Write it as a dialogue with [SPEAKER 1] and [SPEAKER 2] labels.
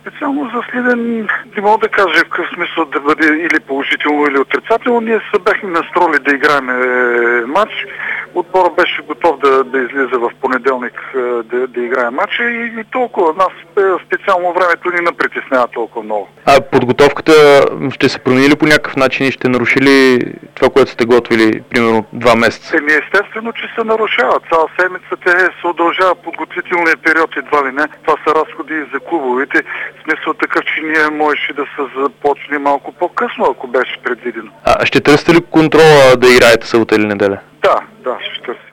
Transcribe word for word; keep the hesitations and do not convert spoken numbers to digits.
[SPEAKER 1] Специално за Сливен не мога да кажа в какъв смисъл да бъде или положително, или отрицателно. Ние се бяхме настроили да играем матч. Отбора беше готов да, да излиза в понеделник да, да играе матча и, и толкова. Нас специално времето ни не притеснява толкова много.
[SPEAKER 2] А подготовката ще се промени ли по някакъв начин и ще наруши ли това, което сте готвили примерно два месеца?
[SPEAKER 1] Еми естествено, че се нарушава. Цяла седмица те се удължава подготвителния период едва ли не. Това са разходи и за клубовете. Смисъл такъв, че ние можеше да се започне малко по-късно, ако беше предвидено.
[SPEAKER 2] А ще търсите ли контрола да играете събота или неделя?
[SPEAKER 1] Да, да, ще търся.